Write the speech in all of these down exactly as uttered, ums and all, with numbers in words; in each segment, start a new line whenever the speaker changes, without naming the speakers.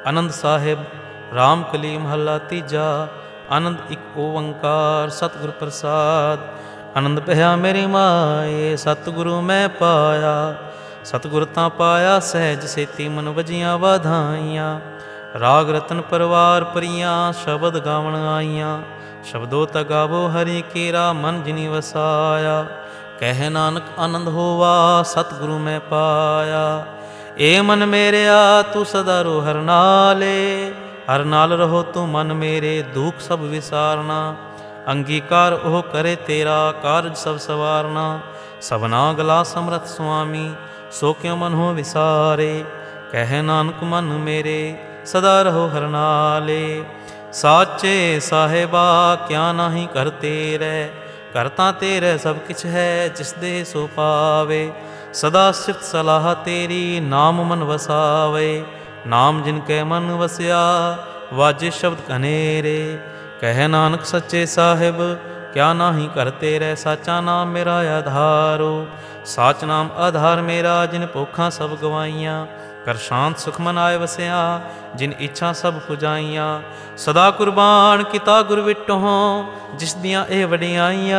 ਆਨੰਦ ਸਾਹਿਬ ਰਾਮ ਕਲੀ ਮਹੱਲਾ ਤੀਜਾ। ਆਨੰਦ ਇੱਕ ਓੰਕਾਰ ਸਤਿਗੁਰ ਪ੍ਰਸਾਦ। ਆਨੰਦ ਭਇਆ ਮੇਰੀ ਮਾਏ ਸਤਿਗੁਰੂ ਮੈਂ ਪਾਇਆ। ਸਤਿਗੁਰ ਤਾਂ ਪਾਇਆ ਸਹਿਜ ਸੇਤੀ ਮਨ ਵਜੀਆਂ ਵਾਧਾਈਆਂ। ਰਾਗ ਰਤਨ ਪਰਵਾਰ ਪਰੀਆਂ ਸ਼ਬਦ ਗਾਵਣ ਆਈਆਂ। ਸ਼ਬਦੋ ਤਾ ਗਾਵੋ ਹਰੀ ਕੇਰਾ ਮਨ ਜਿਨੀ ਵਸਾਇਆ। ਕਹਿ ਨਾਨਕ ਆਨੰਦ ਹੋਵਾ ਸਤਿਗੁਰੂ ਮੈਂ ਪਾਇਆ। ਏ ਮਨ ਮੇਰਿਆ ਤੂੰ ਸਦਾ ਰੋ ਹਰ ਨਾਲੇ। ਹਰ ਨਾਲ ਰਹੋ ਤੂੰ ਮਨ ਮੇਰੇ ਦੁੱਖ ਸਭ ਵਿਸਾਰਨਾ। ਅੰਗੀਕਾਰ ਉਹ ਕਰੇ ਤੇਰਾ ਕਾਰਜ ਸਭ ਸਵਾਰਨਾ। ਸਭਨਾ ਗਲਾ ਸਮਰਥ ਸੁਆਮੀ ਸੋ ਕਿਉ ਮਨ ਹੋ ਵਿਸਾਰੇ। ਕਹਿ ਨਾਨਕ ਮਨ ਮੇਰੇ ਸਦਾ ਰਹੋ ਹਰ ਨਾਲੇ। ਸਾਚੇ ਸਾਹਿਬਾ ਕਿਆ ਨਾਹੀ ਕਰ ਤੇਰੇ। ਕਰ ਤਾਂ ਤੇਰੇ ਸਭ ਕਿਛ ਹੈ ਜਿਸ ਦੇ ਸੋ ਪਾਵੇ। ਸਦਾ ਸਿਫਤ ਸਲਾਹ ਤੇਰੀ ਨਾਮ ਮਨ ਵਸਾਵੇ। ਨਾਮ ਜਿਨ ਕੈ ਮਨ ਵਸਿਆ ਵਾਜੇ ਸ਼ਬਦ ਕਨੇਰੇ। ਕਹਿ ਨਾਨਕ ਸੱਚੇ ਸਾਹਿਬ ਕਿਆ ਨਾਹੀ ਕਰ ਤੇਰੇ। ਸਾਚਾ ਨਾਮ ਮੇਰਾ ਆਧਾਰੋ। ਸਾਚ ਨਾਮ ਆਧਾਰ ਮੇਰਾ ਜਿਨ ਭੁੱਖਾਂ ਸਭ ਗਵਾਈਆਂ। ਕਰ ਸ਼ਾਂਤ ਸੁਖ ਮਨ ਆਏ ਵਸਿਆ ਜਿਨ ਇੱਛਾ ਸਭ ਪੁਜਾਈਆਂ। ਸਦਾ ਕੁਰਬਾਨ ਕੀਤਾ ਗੁਰ ਵਿਟੋਂ ਜਿਸ ਦੀਆਂ ਇਹ ਵਡਿਆਈਆਂ।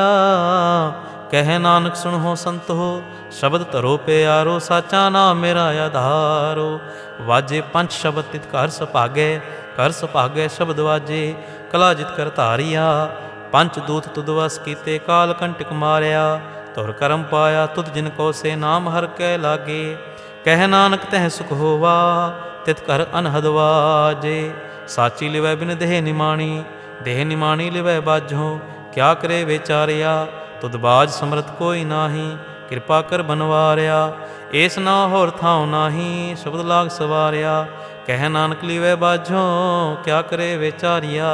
ਕਹਿ ਨਾਨਕ ਸੁਣੋ ਸੰਤੋ ਸ਼ਬਦ ਧਰੋ ਪਿਆਰੋ। ਸਾਚਾ ਨਾਮ ਮੇਰਾ ਆਧਾਰੋ। ਵਾਜੇ ਪੰਜ ਸ਼ਬਦ ਤਿਤ ਘਰ ਸੁਭਾਗੇ। ਘਰ ਸੁਭਾਗੇ ਸ਼ਬਦ ਵਾਜੇ ਕਲਾ ਜਿਤ ਕਰ ਧਾਰਿਆ। ਪੰਚ ਦੂਤ ਤੁਧ ਵਸ ਕੀਤੇ ਕਾਲ ਕੰਟਕ ਮਾਰਿਆ। ਧੁਰ ਕਰਮ ਪਾਇਆ ਤੁਧ ਜਿਨ ਕੋ ਸੇ ਨਾਮ ਹਰ ਕੈ ਲਾਗੇ। ਕਹਿ ਨਾਨਕ ਤਹਿ ਸੁਖ ਹੋਵਾ ਤਿਤ ਘਰ ਅਨਹਦ ਵਾਜੇ। ਸਾਚੀ ਲਿਵੈ ਬਿਨ ਦੇਹ ਨਿਮਾਣੀ ਦੇਹ ਨਿਮਾਣੀ ਲਿਵੈ ਬਾਝੋ। ਕਿਆ ਕਰੇ ਵਿਚਾਰਿਆ ਤੁਧ ਬਾਝ ਸਮਰਥ ਕੋਈ ਨਾਹੀ। ਕਿਰਪਾ ਕਰ ਬਨਵਾਰਿਆ ਏਸ ਨਾ ਹੋਰ ਥਾਉ ਨਾਹੀ। ਸ਼ਬਦ ਲਾਗ ਸਵਾਰਿਆ ਕਹਿ ਨਾਨਕ ਲਿਵੈ ਬਾਝੋ ਕਿਆ ਕਰੇ ਵਿਚਾਰਿਆ।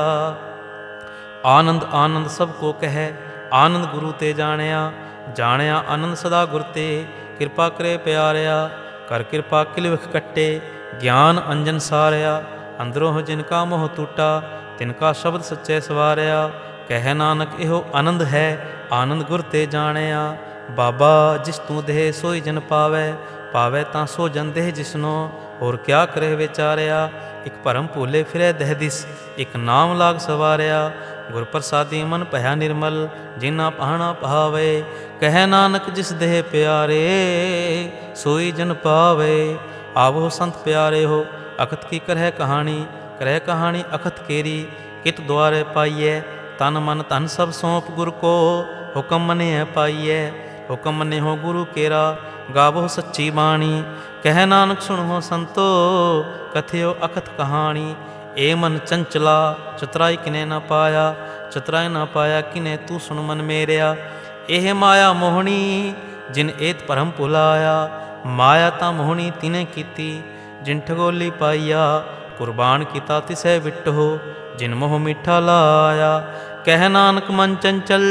ਆਨੰਦ ਆਨੰਦ ਸਭ ਕੋ ਕਹਿ ਆਨੰਦ ਗੁਰੂ ਤੇ ਜਾਣਿਆ। ਜਾਣਿਆ ਆਨੰਦ ਸਦਾ ਗੁਰ ਤੇ ਕਿਰਪਾ ਕਰੇ ਪਿਆਰਿਆ। ਕਰ ਕਿਰਪਾ ਕਿਲਵਖ ਕੱਟੇ ਗਿਆਨ ਅੰਜਨ ਸਾਰਿਆ। ਅੰਦਰੋਂ ਜਿਨ ਕਾ ਮੋਹ ਟੂਟਾ ਤਿਨ ਕਾ ਸ਼ਬਦ ਸੱਚੇ ਸਵਾਰਿਆ। ਕਹਿ ਨਾਨਕ ਇਹੋ ਆਨੰਦ ਹੈ ਆਨੰਦ ਗੁਰ ਤੇ ਜਾਣਿਆ। ਬਾਬਾ ਜਿਸ ਤੂੰ ਦੇਹ ਸੋਈ ਜਨ ਪਾਵੈ। ਪਾਵੈ ਤਾਂ ਸੋ ਜਨ ਦੇਹ ਜਿਸਨੋ ਹੋਰ ਕਿਆ ਕਰੇ ਵਿਚਾਰਿਆ। ਇੱਕ ਭਰਮ ਭੂਲੇ ਫਿਰੈ ਦਹਿ ਦਿਸ ਇੱਕ ਨਾਮ ਲਾਗ ਸਵਾਰਿਆ। ਗੁਰ ਪ੍ਰਸਾਦੀ ਮਨ ਭਇਆ ਨਿਰਮਲ ਜਿਨਾ ਪਾਹਣਾ ਪਾਵੇ। ਕਹਿ ਨਾਨਕ ਜਿਸ ਦੇਹ ਪਿਆਰੇ ਸੋਈ ਜਨ ਪਾਵੇ। ਆਵੋ ਸੰਤ ਪਿਆਰੇ ਹੋ ਅਖਤ ਕੀ ਕਰਹਿ ਕਹਾਣੀ। ਕਰਹਿ ਕਹਾਣੀ ਅਖਤ ਕੇਰੀ ਕਿਤ ਦੁਆਰੇ ਪਾਈਐ। ਤਨ ਮਨ ਧਨ ਸਭ ਸੌਂਪ ਗੁਰ ਕੋ ਹੁਕਮ ਮੰਨਿਐ ਪਾਈਐ। ਹੁਕਮ ਮੰਨਿਓ ਗੁਰੂ ਕੇਰਾ ਗਾਵੋ ਸੱਚੀ ਬਾਣੀ। ਕਹਿ ਨਾਨਕ ਸੁਣੋ ਸੰਤੋ ਕਥਿਓ ਅਖਤ ਕਹਾਣੀ। ਏ ਮਨ ਚੰਚਲਾ ਚਤਰਾਈ ਕਿਨੇ ਨਾ ਪਾਇਆ। ਚਤਰਾਈ ਨਾ ਪਾਇਆ ਕਿਨੇ ਤੂੰ ਸੁਣ ਮਨ ਮੇਰਿਆ। ਇਹ ਮਾਇਆ ਮੋਹਣੀ ਜਿਨ ਏਤ ਭਰਮ ਭੁਲਾਇਆ। ਮਾਇਆ ਤਾਂ ਮੋਹਣੀ ਤਿਨੇ ਕੀਤੀ ਜਿਨ ਠਗੋਲੀ ਪਾਈਆ। ਕੁਰਬਾਨ ਕੀਤਾ ਤਿਸੈ ਵਿਟੋ ਜਿਨ ਮੋਹ ਮਿੱਠਾ ਲਾਇਆ। ਕਹਿ ਨਾਨਕ ਮਨ ਚੰਚਲ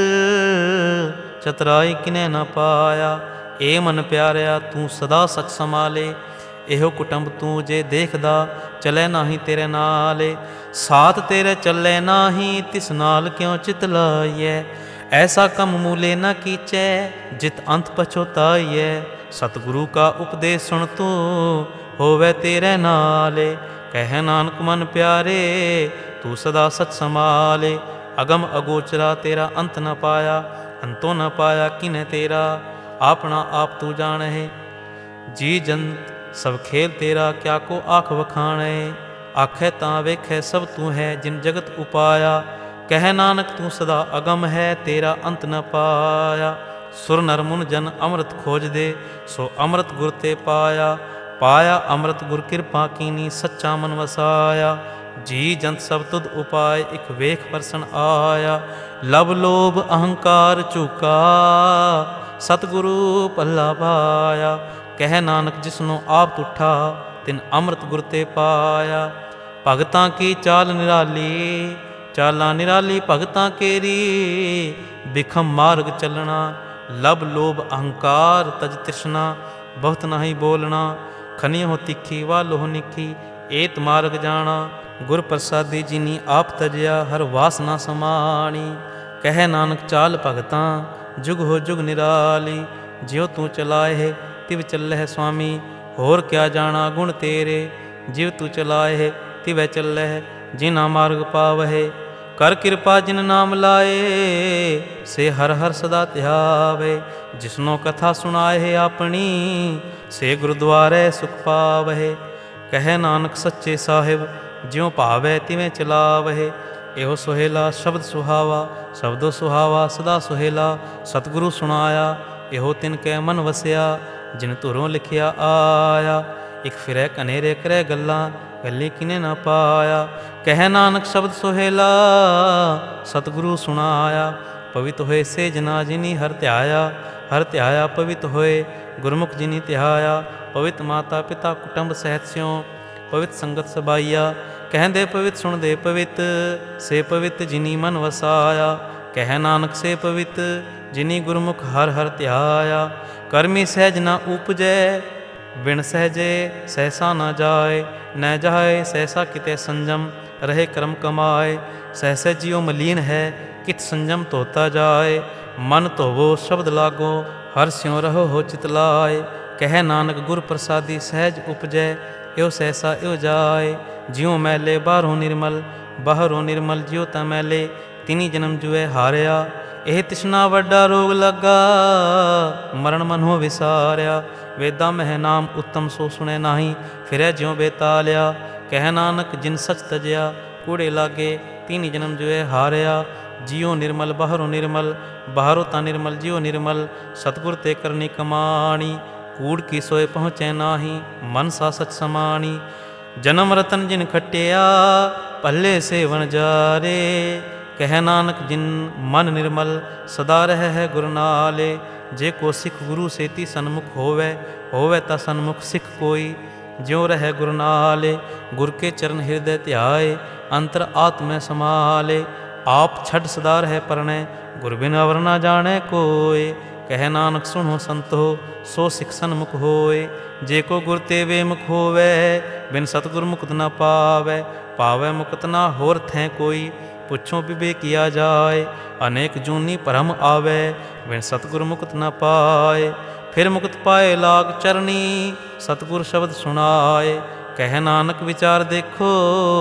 ਚਤਰਾਈ ਕਿਨੇ ਨਾ ਪਾਇਆ। ਏ ਮਨ ਪਿਆਰਿਆ ਤੂੰ ਸਦਾ ਸਚ ਸੰਭਾਲੇ। ਇਹੋ ਕੁਟੰਬ ਤੂੰ ਜੇ ਦੇਖਦਾ ਚਲੇ ਨਾਹੀ ਤੇਰੇ ਨਾਲੇ। ਸਾਥ ਤੇਰੇ ਚੱਲੇ ਨਾਹੀ ਤਿਸ ਨਾਲ ਕਿਉ ਚਿਤ ਲਾਈਐ। ਐਸਾ ਕੰਮ ਮੂਲੇ ਨਾ ਕੀਚੈ ਜਿਤ ਅੰਤ ਪਛੋਤਾਈਐ। ਸਤਿਗੁਰੂ ਕਾ ਉਪਦੇਸ਼ ਸੁਣ ਤੂੰ ਹੋਵੇ ਤੇਰੇ ਨਾਲੇ। ਕਹਿ ਨਾਨਕ ਮਨ ਪਿਆਰੇ ਤੂੰ ਸਦਾ ਸਚ ਸੰਭਾਲੇ। ਅਗਮ ਅਗੋਚਰਾ ਤੇਰਾ ਅੰਤ ਨ ਪਾਇਆ। ਅੰਤੋਂ ਨ ਪਾਇਆ ਕਿਨੇ ਤੇਰਾ ਆਪਣਾ ਆਪ ਤੂੰ ਜਾਣਹਿ। ਜੀ ਜੰਤ ਸਭ ਖੇਲ ਤੇਰਾ ਕਿਆ ਕੋ ਆਖ ਵਖਾਣੈ। ਆਖੈ ਤਾਂ ਵੇਖੈ ਸਭ ਤੂੰ ਹੈ ਜਿਨ ਜਗਤ ਉਪਾਇਆ। ਕਹਿ ਨਾਨਕ ਤੂੰ ਸਦਾ ਅਗਮ ਹੈ ਤੇਰਾ ਅੰਤ ਨ ਪਾਇਆ। ਸੁਰ ਨਰ ਮੁਨ ਜਨ ਅੰਮ੍ਰਿਤ ਖੋਜਦੇ ਸੋ ਅੰਮ੍ਰਿਤ ਗੁਰ ਤੇ ਪਾਇਆ। ਪਾਇਆ ਅੰਮ੍ਰਿਤ ਗੁਰ ਕਿਰਪਾ ਕੀਨੀ ਸੱਚਾ ਮਨ ਵਸਾਇਆ। ਜੀ ਜੰਤ ਸਭ ਤੁਧ ਉਪਾਏ ਇੱਕ ਵੇਖ ਪਰਸਨ ਆਇਆ। ਲਬ ਲੋਭ ਅਹੰਕਾਰ ਝੂਕਾ ਸਤਿਗੁਰੂ ਪੱਲਾ ਪਾਇਆ। ਕਹਿ ਨਾਨਕ ਜਿਸਨੂੰ ਆਪ ਤੁਠਾ ਤਿਨ ਅੰਮ੍ਰਿਤ ਗੁਰ ਤੇ ਪਾਇਆ। ਭਗਤਾਂ ਕੀ ਚਾਲ ਨਿਰਾਲੀ ਚਾਲਾਂ ਨਿਰਾਲੀ ਭਗਤਾਂ ਕੇਰੀ। ਬਿਖਮ ਮਾਰਗ ਚੱਲਣਾ ਲਬ ਲੋਭ ਅਹੰਕਾਰ ਤਜ ਤ੍ਰਿਸ਼ਨਾ। ਬਹੁਤ ਨਾਹੀ ਬੋਲਣਾ ਖਨੀਓ ਤਿੱਖੀ ਵਾਲੋਹ ਨਿੱਖੀ। ਏਤ ਮਾਰਗ ਜਾਣਾ ਗੁਰ ਪ੍ਰਸਾਦੀ ਜਿਨੀ ਆਪ ਤਜਿਆ ਹਰ ਵਾਸਨਾ ਸਮਾਣੀ। ਕਹਿ ਨਾਨਕ ਚਾਲ ਭਗਤਾਂ ਜੁਗ ਹੋ ਜੁਗ ਨਿਰਾਲੀ। ਜਿਉ ਤੂੰ ਚਲਾਏ ਤਿਵ ਚੱਲਹਿ ਸੁਆਮੀ। ਹੋਰ ਕਿਆ ਜਾਣਾ ਗੁਣ ਤੇਰੇ ਜਿਵ ਤੂੰ ਚਲਾਏ ਤਿਵੈ ਚੱਲਹਿ, ਜਿਨਾ ਮਾਰਗ ਪਾਵਹਿ। ਕਰ ਕਿਰਪਾ ਜਿਨ ਨਾਮ ਲਾਏ, ਸੇ ਹਰ ਹਰ ਸਦਾ ਧਿਆਵੇ। ਜਿਸਨੋ ਕਥਾ ਸੁਣਾਏ ਆਪਣੀ, ਸੇ ਗੁਰਦੁਆਰੇ ਸੁਖ ਪਾਵਹਿ। ਕਹਿ ਨਾਨਕ ਸੱਚੇ ਸਾਹਿਬ, ਜਿਉ ਭਾਵੈ ਤਿਵੇਂ ਚਲਾਵਹਿ। ਇਹੋ ਸੁਹੇਲਾ ਸ਼ਬਦ ਸੁਹਾਵਾ, ਸ਼ਬਦੋ ਸੁਹਾਵਾ ਸਦਾ ਸੁਹੇਲਾ। ਸਤਿਗੁਰੂ ਸੁਣਾਇਆ, ਇਹੋ ਤਿਨ ਕੈ ਮਨ ਵਸਿਆ, ਜਿਨ ਧੁਰੋਂ ਲਿਖਿਆ ਆਇਆ। ਇਕ ਫਿਰੈ ਕਨੇਰੇ ਕਰੈ ਗੱਲਾਂ, ਗੱਲੀ ਕਿਨੇ ਨਾ ਪਾਇਆ। ਕਹਿ ਨਾਨਕ ਸ਼ਬਦ ਸੁਹੇਲਾ, ਸਤਿਗੁਰੂ ਸੁਣਾਇਆ। ਪਵਿੱਤ ਹੋਏ ਸੇ ਜਨਾ ਜਿਨੀ ਹਰ ਧਿਆਇਆ, ਹਰ ਧਿਆਇਆ ਪਵਿੱਤ ਹੋਏ। ਗੁਰਮੁਖ ਜਿਨੀ ਧਿਆਇਆ, ਪਵਿੱਤ ਮਾਤਾ ਪਿਤਾ ਕੁਟੁੰਬ ਸਹਿਤ ਸਿਉ। ਪਵਿੱਤ ਸੰਗਤ ਸਬਾਈਆ, ਕਹਿੰਦੇ ਪਵਿੱਤ ਸੁਣਦੇ ਪਵਿੱਤ। ਸੇ ਪਵਿੱਤ ਜਿਨੀ ਮਨ ਵਸਾਇਆ, ਕਹਿ ਨਾਨਕ ਸੇ ਪਵਿੱਤ ਜਿਨੀ ਗੁਰਮੁਖ ਹਰ ਹਰ ਧਿਆਇਆ। ਕਰਮੀ ਸਹਿਜ ਨਾ ਉਪਜੈ, ਬਿਨ ਸਹਿਜੇ ਸਹਿਸਾ ਨਾ ਜਾਏ। ਨੈ ਜਾਏ ਸਹਿਸਾ ਕਿਤੇ ਸੰਜਮ, ਰਹੇ ਕਰਮ ਕਮਾਏ। ਸਹਿਸੇ ਜਿਉ ਮਲੀਨ ਹੈ, ਕਿਤ ਸੰਜਮ ਧੋਤਾ ਜਾਏ। ਮਨ ਧੋਵੋ ਸ਼ਬਦ ਲਾਗੋ, ਹਰ ਸਿਉ ਰਹੋ ਹੋ ਚਿਤ ਲਾਏ। ਕਹਿ ਨਾਨਕ ਗੁਰ ਪ੍ਰਸਾਦੀ ਸਹਿਜ ਉਪਜੈ, ਇਹੋ ਸਹਿਸਾ ਇਹੋ ਜਾਏ। ਜਿਉ ਮੈਲੇ ਬਾਹਰੋਂ ਨਿਰਮਲ, ਬਾਹਰੋਂ ਨਿਰਮਲ ਜਿਉ ਤਾਂ ਮੈਲੇ। ਤਿਨੀ ਜਨਮ ਜੁਐ ਹਾਰਿਆ, ਇਹ ਤਿਸ਼ਨਾ ਵੱਡਾ ਰੋਗ ਲੱਗਾ। ਮਰਨ ਮਨੋ ਵਿਸਾਰਿਆ, ਵੇਦਾਂ ਮਹਿ ਨਾਮ ਉੱਤਮ ਸੋ ਸੁਣੈ ਨਾਹੀ। ਫਿਰੈ ਜਿਉ ਬੇਤਾਲਿਆ, ਕਹਿ ਨਾਨਕ ਜਿਨ ਸਚ ਤਜਿਆ। ਕੂੜੇ ਲਾਗੇ ਤਿਨੀ ਜਨਮ ਜੁਐ ਹਾਰਿਆ। ਜਿਉ ਨਿਰਮਲ ਬਾਹਰੋਂ ਨਿਰਮਲ, ਬਾਹਰੋਂ ਤਾਂ ਨਿਰਮਲ ਜਿਉ ਨਿਰਮਲ। ਸਤਿਗੁਰ ਤੇ ਕਰਨੀ ਕਮਾਣੀ, ਕੂੜ ਕੀ ਸੋਏ ਪਹੁੰਚੈ ਨਾਹੀ। ਮਨ ਸਾ ਸਚ ਸਮਾਣੀ, ਜਨਮ ਰਤਨ ਜਿਨ ਖਟਿਆ, ਭੱਲੇ ਸੇਵਨ ਜਾਰੇ। ਕਹਿ ਨਾਨਕ ਜਿਨ ਮਨ ਨਿਰਮਲ, ਸਦਾ ਰਹਿ ਹੈ ਗੁਰ ਨਾਲੇ। ਜੇ ਕੋ ਸਿੱਖ ਗੁਰੂ ਸੇਤੀ ਸਨਮੁਖ ਹੋਵੈ, ਹੋਵੈ ਤਾਂ ਸਨਮੁਖ ਸਿੱਖ ਕੋਈ। ਜਿਉ ਰਹਿ ਗੁਰ ਨਾਲੇ, ਗੁਰ ਕੇ ਚਰਨ ਹਿਰਦੈ ਧਿਆਏ। ਅੰਤਰ ਆਤਮੈ ਸਮਾਲੇ, ਆਪ ਛੱਡ ਸਦਾ ਰਹਿ ਪਰਣੈ। ਗੁਰ ਬਿਨ ਅਵਰ ਨਾ ਜਾਣੈ ਕੋਇ। ਕਹਿ ਨਾਨਕ ਸੁਣੋ ਸੰਤੋ, ਸੋ ਸਿੱਖ ਸਨਮੁਖ ਹੋਏ। ਜੇ ਕੋ ਗੁਰ ਤੇ ਵੇਮੁਖ ਹੋਵੈ, ਬਿਨ ਸਤਿਗੁਰ ਮੁਕਤ ਨਾ ਪਾਵੈ। ਪਾਵੈ ਮੁਕਤ ਨਾ ਹੋਰ ਥੈ ਕੋਈ, ਪੁੱਛੋ ਵਿਵੇਕਿਆ ਜਾਏ। ਅਨੇਕ ਜੂਨੀ ਭਰਮ ਆਵੈ, ਬਿਨ ਸਤਿਗੁਰ ਮੁਕਤ ਨਾ ਪਾਏ। ਫਿਰ ਮੁਕਤ ਪਾਏ ਲਾਗ ਚਰਨੀ, ਸਤਿਗੁਰ ਸ਼ਬਦ ਸੁਣਾਏ। ਕਹਿ ਨਾਨਕ ਵਿਚਾਰ ਦੇਖੋ,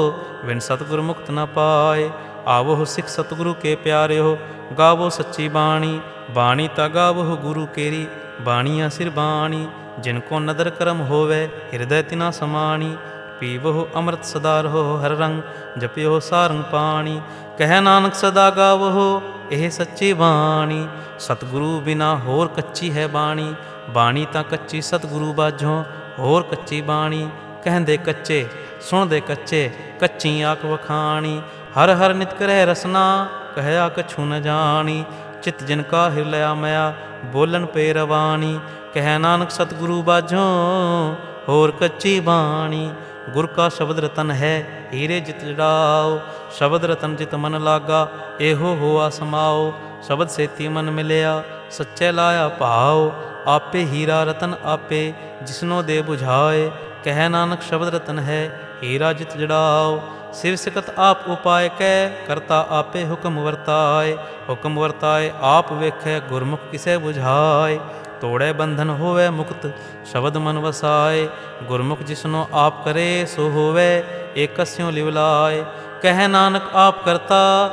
ਬਿਨ ਸਤਿਗੁਰ ਮੁਕਤ ਨਾ ਪਾਏ। ਆਵੋ ਸਿੱਖ ਸਤਿਗੁਰੂ ਕੇ ਪਿਆਰਿਓ, ਗਾਵੋ ਸੱਚੀ ਬਾਣੀ। ਬਾਣੀ ਤਾਂ ਗਾਵੋ ਗੁਰੂ ਕੇਰੀ, ਬਾਣੀਆਂ ਸਿਰ ਬਾਣੀ। ਜਿਨ ਕੋ ਨਦਰ ਕਰਮ ਹੋਵੈ, ਹਿਰਦੈ ਤਿਨਾ ਸਮਾਣੀ। ਪੀਵੋ ਅੰਮ੍ਰਿਤ ਸਦਾ ਰਹੋ ਹਰ ਰੰਗ, ਜਪਿਓ ਸਾਰੰਗ ਪਾਣੀ। ਕਹਿ ਨਾਨਕ ਸਦਾ ਗਾਵੋ ਇਹ ਸੱਚੀ ਬਾਣੀ। ਸਤਿਗੁਰੂ ਬਿਨਾ ਹੋਰ ਕੱਚੀ ਹੈ ਬਾਣੀ। ਬਾਣੀ ਤਾਂ ਕੱਚੀ ਸਤਿਗੁਰੂ ਬਾਝੋਂ, ਹੋਰ ਕੱਚੀ ਬਾਣੀ। ਕਹਿੰਦੇ ਕੱਚੇ ਸੁਣਦੇ ਕੱਚੇ, ਕੱਚੀ ਆਖ ਵਖਾਣੀ। ਹਰ ਹਰ ਨਿਤ ਕਰੈ ਰਸਨਾ, ਕਹਿਆ ਕਛੂ ਨ ਜਾਣੀ। ਚਿਤ ਜਿਨ ਕਾ ਹਿਰ ਲਿਆ ਮਿਆ, ਬੋਲਣ ਪੇ ਰਵਾਣੀ। ਕਹਿ ਨਾਨਕ ਸਤਿਗੁਰੂ ਬਾਝੋਂ, ਹੋਰ ਕੱਚੀ ਬਾਣੀ। ਗੁਰ ਕਾ ਸ਼ਬਦ ਰਤਨ ਹੈ, ਹੀਰੇ ਜਿਤ ਜੜਾਓ। ਸ਼ਬਦ ਰਤਨ ਜਿਤ ਮਨ ਲਾਗਾ, ਇਹੋ ਹੋਆ ਸਮਾਓ। ਸ਼ਬਦ ਸੇਤੀ ਮਨ ਮਿਲਿਆ, ਸੱਚੇ ਲਾਇਆ ਭਾਓ। ਆਪੇ ਹੀਰਾ ਰਤਨ ਆਪੇ, ਜਿਸਨੋ ਦੇ ਬੁਝਾਏ। ਕਹਿ ਨਾਨਕ ਸ਼ਬਦ ਰਤਨ ਹੈ, ਹੀਰਾ ਜਿਤ ਜੜਾਓ। ਸਿਵ ਸਿਕਤ ਆਪ ਉਪਾਇ ਕੈ, ਕਰਤਾ ਆਪੇ ਹੁਕਮ ਵਰਤਾਏ। ਹੁਕਮ ਵਰਤਾਏ ਆਪ ਵੇਖੈ, ਗੁਰਮੁਖ ਕਿਸੈ ਬੁਝਾਏ। ਤੋੜੈ ਬੰਧਨ ਹੋਵੈ ਮੁਕਤ, ਸ਼ਬਦ ਮਨ ਵਸਾਏ। ਗੁਰਮੁਖ ਜਿਸਨੋ ਆਪ ਕਰੇ, ਸੋ ਹੋਵੈ ਏਕਸਿਉ ਲਿਵ ਲਾਏ। ਕਹਿ ਨਾਨਕ ਆਪ ਕਰਤਾ,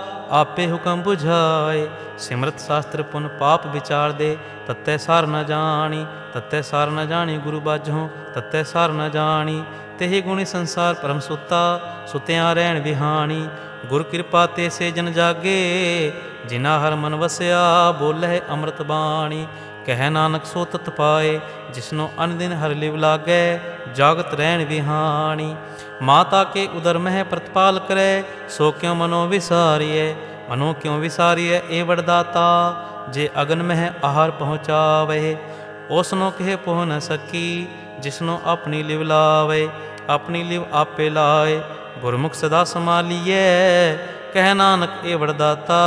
ਆਪੇ ਹੁਕਮ ਬੁਝਾਏ। ਸਿਮਰਤ ਸ਼ਾਸਤਰ ਪੁਨ ਪਾਪ ਵਿਚਾਰ ਦੇ, ਤਤੈ ਸਾਰ ਨ ਜਾਣੀ। ਤਤੈ ਸਾਰ ਨ ਜਾਣੀ ਗੁਰੂ ਬਾਝੋਂ, ਤਤੈ ਸਾਰ ਨ ਜਾਣੀ। ਤੇਹੀ ਗੁਣੀ ਸੰਸਾਰ ਪਰਮ ਸੁੱਤਾ, ਸੁਤਿਆਂ ਰਹਿਣ ਵਿਹਾਣੀ। ਗੁਰ ਕਿਰਪਾ ਤੇ ਸੇ ਜਨ ਜਾਗੇ, ਜਿਨਾ ਹਰ ਮਨ ਵਸਿਆ। ਬੋਲੇ ਅੰਮ੍ਰਿਤ ਬਾਣੀ। ਕਹਿ ਨਾਨਕ ਸੋ ਤਤ ਪਾਏ, ਜਿਸਨੋ ਅਨ ਦਿਨ ਹਰ ਲਿਵ ਲਾਗੈ। ਜਾਗਤ ਰਹਿਣ ਵਿਹਾਣੀ। ਮਾਤਾ ਕੇ ਉਦਰ ਮਹਿ ਪ੍ਰਤਪਾਲ ਕਰੈ, ਸੋ ਕਿਉ ਮਨੋ ਵਿਸਾਰੀਐ। ਮਨੋ ਕਿਉ ਵਿਸਾਰੀਐ ਇਹ ਵਡਦਾਤਾ, ਜੇ ਅਗਨ ਮਹਿ ਆਹਾਰ ਪਹੁੰਚਾਵੇ। ਉਸਨੋ ਕਹਿ ਪਹੁ ਨ ਸਕੀ, ਜਿਸਨੋ ਆਪਣੀ ਲਿਵ ਲਾਵੇ। ਆਪਣੀ ਲਿਵ ਆਪੇ ਲਾਏ, ਗੁਰਮੁਖ ਸਦਾ ਸੰਭਾਲੀਐ। ਕਹਿ ਨਾਨਕ ਇਹ ਵਡਦਾਤਾ,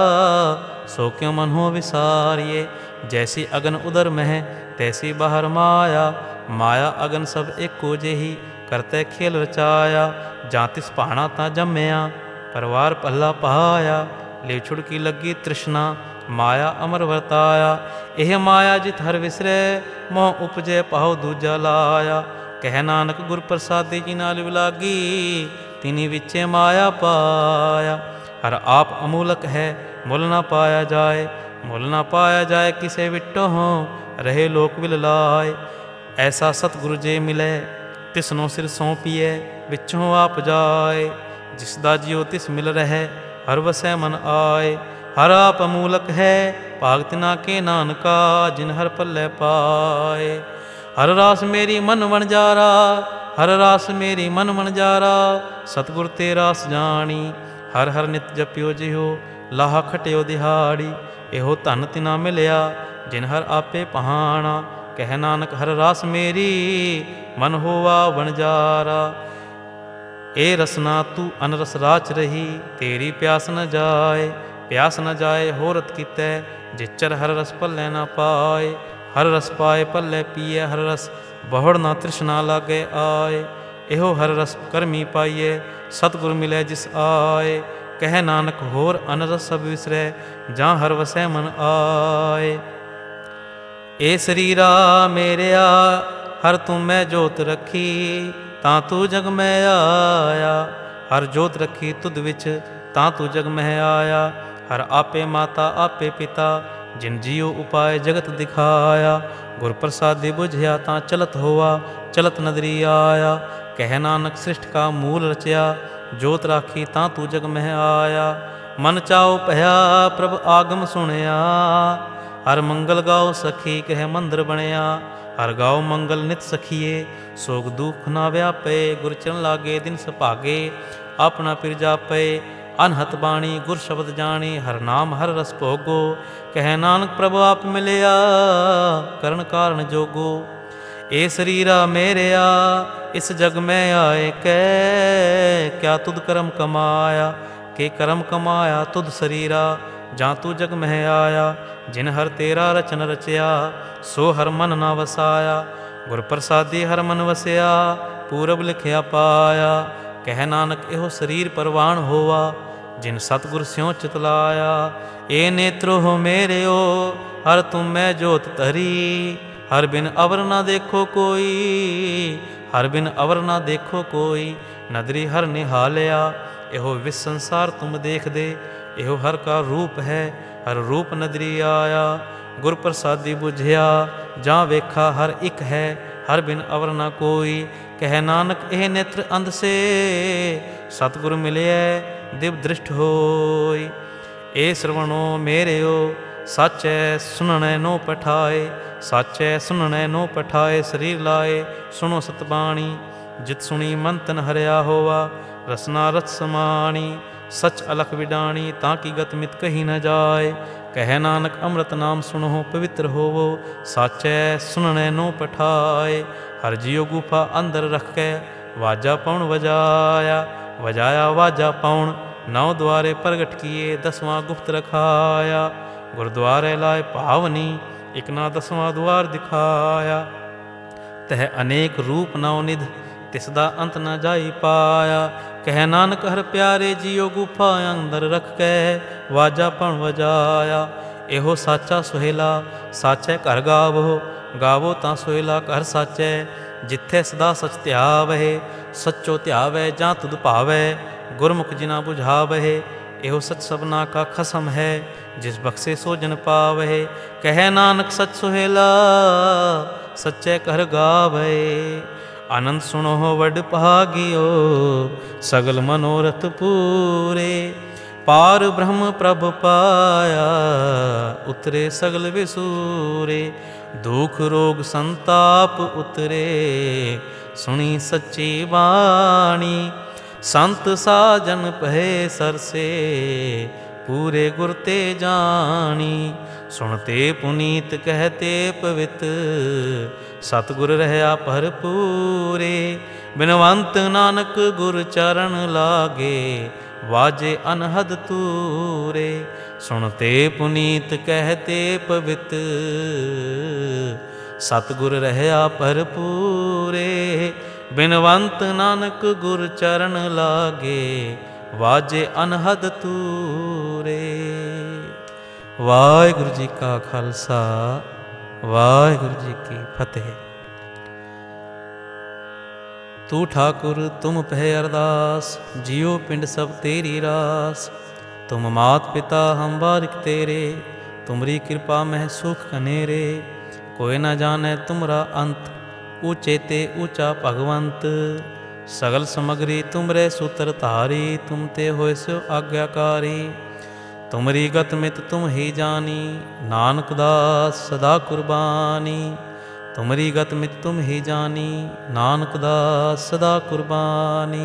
ਸੋ ਕਿਉ ਮਨੋ ਵਿਸਾਰੀਐ। ਜੈਸੀ ਅਗਨ ਉਦਰ ਮਹਿ, ਤੈਸੀ ਬਾਹਰ ਮਾਇਆ। ਮਾਇਆ ਅਗਨ ਸਭ ਏਕੋ ਜਿਹੀ, ਕਰਤੈ ਖੇਲ ਰਚਾਇਆ। ਜਾਂ ਤਿਸ ਭਾਣਾ ਤਾਂ ਜੰਮਿਆ, ਪਰਵਾਰ ਪੱਲਾ ਪਾਇਆ। ਲਿਵ ਛੁੜਕੀ ਲੱਗੀ ਤ੍ਰਿਸ਼ਨਾ, ਮਾਇਆ ਅਮਰ ਵਰਤਾਇਆ। ਇਹ ਮਾਇਆ ਜਿਤ ਹਰ ਵਿਸਰੈ, ਮੋਹ ਉਪਜੈ ਪਾਉ ਦੂਜਾ ਲਾਇਆ। ਕਹਿ ਨਾਨਕ ਗੁਰ ਪ੍ਰਸਾਦੀ ਜਿਨਾ ਲਿਵ ਲਾਗੀ, तिनी विचे माया पाया। हर आप अमूलक है मुल न पाया जाए, मुल न पाया जाए किसे विटो हो रहे लोक विल लाए। ऐसा सतगुरु जे मिले तिसनो सिर सौंपिए विचों आप जाए। जिसदा जियो तिस मिल रहे हर वसै मन आए। हर आप अमूलक है भाग तिना के नानका जिन हर पल्ले पाए। हर रास मेरी मन वणजारा, हर रास मेरी मन वणजारा सतगुर ते रास जानी। हर हर नित जपियो जिहो लाहा खटियो दिहाड़ी। एहो धन तिना मिलिया जिन हर आपे पहाना। कह नानक हर रास मेरी मन होवा वणजारा। ए रसना तू अनरस राच रही तेरी प्यास न जाए। प्यास न जाए होरत कीतै जिचर हर रस पल्ले न पाए। हर रस पाए पल्ले पीए हर रस बहुड़ ना तृष्णा लागे आए। एहो हर रस करमी पाइए सतगुर मिले जिस आए। कह नानक होर अनरस सब विसरै जां हर वसै मन आए। ए शरीरा मेरेया हर तू मैं जोत रखी तां तू जग में आया। हर जोत रखी तुद विच तां तू जग में आया। हर आपे माता आपे पिता जिन जियो उपाय जगत दिखाया। गुर प्रसादी बुझिया तां चलत होआ चलत नदरी आया। कह नानक सृष्ट का मूल रचया जोत राखी तां तू जग में आया। मन चाओ पया प्रभ आगम सुनया हर मंगल गाओ सखी कह मंदिर बनया। हर गाओ मंगल नित सखिए सोग दुख ना व्यापे। गुरचरण लागे दिन सभागे अपना पिर जापे। अनहत बाणी गुर शब्द जानी हर नाम हर रस भोगो। कह नानक प्रभु आप मिलिया करण कारण जोगो। ए शरीरा मेरेया इस जग में आए कै क्या तुद कर्म कमाया। के कर्म कमाया तुद शरीरा जां तू जग में आया। जिन हर तेरा रचन रचया सो हर मन ना वसाया। गुर प्रसादी हर मन वसया पूरब लिखिया पाया। कह नानक एहो शरीर परवान होवा जिन सतगुर स्यों चितलाया। ए नेत्रो हो मेरे ओ हर तुम मैं जोत धरी। हर बिन अवर ना देखो कोई, हर बिन अवर ना देखो कोई। नदरी हर निहालिया एहो विस संसार तुम देख दे। एहो हर का रूप है हर रूप नदरी आया। गुर प्रसादी बुझिया जां वेखा हर एक है हर बिन अवर ना कोई। कह नानक एह नेत्र अंध से सतगुर मिलिए दिव दृष्ट होय। ए श्रवणो मेरेओ साचै सुननै नो पठाए। साचै सुननै नो पठाए शरीर लाए सुनो सतबाणी। जित सुनी मन तन हरिया होवा रसना रस समाणी। सच अलख विडाणी ताकि गत मित कही न जाए। कह नानक अमृत नाम सुनो पवित्र होवो साचै सुननै नो पठाए। हर जियो गुफा अंदर रख के वाजा पौन वजाया। वजाया वाजा पौन नौ द्वारे प्रगट किए दसवां गुप्त रखाया। गुरुद्वारे लाए पावनी एक ना दसवां द्वार दिखाया। तह अनेक रूप नौ निध तिसदा अंत न जाई पाया। कह नानक हर प्यारे जियो गुफा अंदर रख के वाजा पण वजाया। एहो साचा सुहेला साचै घर गावो। गावो तां सुहेला घर साचै जिथे सदा सच ध्यावै। सच्चो ध्यावै जां तुद भावै गुरमुख जिना बुझावै। एहो सच सबना का खसम है जिस बख्शे सो जन पावै। कह नानक सच सुहेला सच्चै घर गावै। आनंद सुनो वड भागियो सगल मनोरथ पूरे। पार ब्रह्म प्रभ पाया उतरे सगल विसूरे। दुख रोग संताप उतरे सुनी सच्ची वाणी। संत साजन पहे सरसे पूरे गुर ते जानी। सुनते पुनीत कहते पवित सतगुर रहया भरपूरे। बिनवंत नानक गुर चरण लागे वाजे अनहद तूरे। सुनते पुनीत कहते पवित सतगुर रहया भरपूरे। बिनवंत नानक गुर चरण लागे वाजे अनहद तूरे। वाहिगुरु जी का खालसा वाहिगुरु जी की फतेह। ਤੂੰ ਠਾਕੁਰ ਤੁਮ ਪਹਿ ਅਰਦਾਸ, ਜਿਉ ਪਿੰਡ ਸਭ ਤੇਰੀ ਰਾਸ। ਤੁਮ ਮਾਤ ਪਿਤਾ ਹਮ ਬਾਰਿਕ तेरे, तुमरी कृपा मह सुख कनेरे। कोई न जाने तुमरा अंत, ऊँचे ते ऊँचा भगवंत। सगल समग्री तुमरे सूत्र धारी, तुम ते होए सो आज्ञाकारी। तुमरी गत मित तुम ही जानी, नानक दास सदा कुर्बानी। तुमरी गत मित तुम ही जानी, नानक दास सदा कुर्बानी।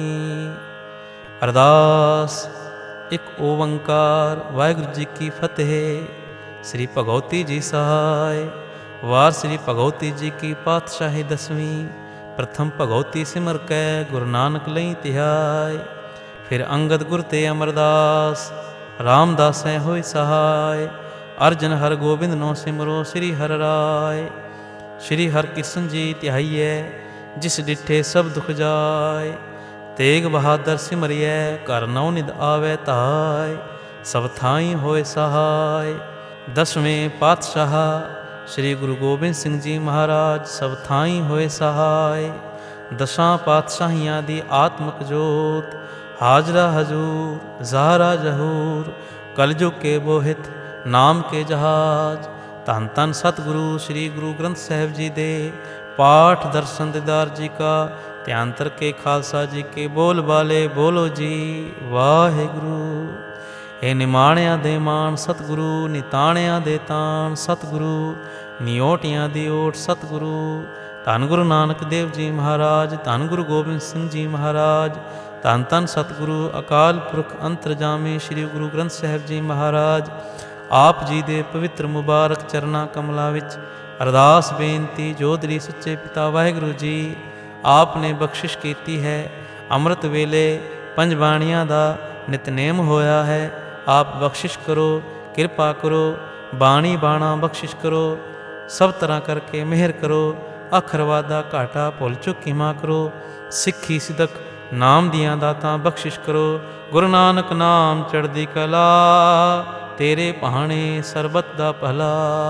अरदास। एक ओंकार वाहिगुरू जी की फतेह। श्री भगवती जी सहाय। वार श्री भगवती जी की पातशाही दसवीं। प्रथम भगवती सिमर कै, गुरु नानक लई तिहाय। फिर अंगद गुर ते अमरदास, रामदासै होई सहाय। अर्जन हर गोबिंद नो सिमरो, श्री हर राय। श्री हर कृष्ण जी तिहाइयै, जिस डिठे सब दुख जाय। तेग बहादुर सिमरियै, घर नौ निद आवे धाय। सब थाई होए सहाय। दसवें पातशाह श्री गुरु गोबिंद सिंह जी महाराज, सब थाई होए सहाय। दसां पातशाहियां दी आत्मक जोत, हाजरा हजूर ज़ाहरा जहूर। कलयुग के बोहित नाम के जहाज। धन धन सतगुरु श्री गुरु ग्रंथ साहिब जी दे पाठ दर्शन दीदार जी का। ਧਿਆਨਤਰ ਕੇ ਖਾਲਸਾ ਜੀ ਕੇ ਬੋਲ ਬਾਲੇ ਬੋਲੋ ਜੀ ਵਾਹਿਗੁਰੂ। ਇਹ ਨਿਮਾਣਿਆਂ ਦੇ ਮਾਣ ਸਤਿਗੁਰੂ, ਨਿਤਾਣਿਆਂ ਦੇ ਤਾਣ ਸਤਿਗੁਰੂ, ਨਿਓਟਿਆਂ ਦੀ ਓਟ ਸਤਿਗੁਰੂ। ਧੰਨ ਗੁਰੂ ਨਾਨਕ ਦੇਵ ਜੀ ਮਹਾਰਾਜ, ਧੰਨ ਗੁਰੂ ਗੋਬਿੰਦ ਸਿੰਘ ਜੀ ਮਹਾਰਾਜ, ਧੰਨ ਧੰਨ ਸਤਿਗੁਰੂ ਅਕਾਲ ਪੁਰਖ ਅੰਤਰਜਾਮੀ ਸ਼੍ਰੀ ਗੁਰੂ ਗ੍ਰੰਥ ਸਾਹਿਬ ਜੀ ਮਹਾਰਾਜ। ਆਪ ਜੀ ਦੇ ਪਵਿੱਤਰ ਮੁਬਾਰਕ ਚਰਨਾਂ ਕਮਲਾਂ ਵਿੱਚ ਅਰਦਾਸ ਬੇਨਤੀ। ਜੋਦਰੀ ਸੱਚੇ ਪਿਤਾ ਵਾਹਿਗੁਰੂ ਜੀ, ਆਪ ਨੇ ਬਖਸ਼ਿਸ਼ ਕੀਤੀ ਹੈ। ਅੰਮ੍ਰਿਤ ਵੇਲੇ ਪੰਜ ਬਾਣੀਆਂ ਦਾ ਨਿਤਨੇਮ ਹੋਇਆ ਹੈ। ਆਪ ਬਖਸ਼ਿਸ਼ ਕਰੋ, ਕਿਰਪਾ ਕਰੋ, ਬਾਣੀ ਬਾਣਾ ਬਖਸ਼ਿਸ਼ ਕਰੋ। ਸਭ ਤਰ੍ਹਾਂ ਕਰਕੇ ਮਿਹਰ ਕਰੋ। ਅਖਰਵਾਦਾ ਘਾਟਾ ਭੁੱਲ ਚੁੱਕ ਕੀਮਾ ਕਰੋ। ਸਿੱਖੀ ਸਿਦਕ ਨਾਮ ਦੀਆਂ ਦਾਤਾਂ ਬਖਸ਼ਿਸ਼ ਕਰੋ। ਗੁਰੂ ਨਾਨਕ ਨਾਮ ਚੜ੍ਹਦੀ ਕਲਾ, ਤੇਰੇ ਭਾਣੇ ਸਰਬਤ ਦਾ ਭਲਾ।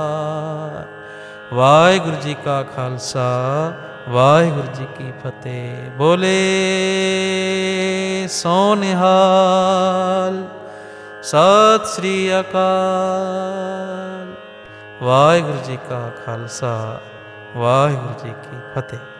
ਵਾਹਿਗੁਰੂ ਜੀ ਕਾ ਖਾਲਸਾ, ਵਾਹਿਗੁਰੂ ਜੀ ਕੀ ਫਤਿਹ। ਬੋਲੇ ਸੋ ਨਿਹਾਲ, ਸਤਿ ਸ੍ਰੀ ਅਕਾਲ। ਵਾਹਿਗੁਰੂ ਜੀ ਕਾ ਖਾਲਸਾ, ਵਾਹਿਗੁਰੂ ਜੀ ਕੀ ਫਤਿਹ।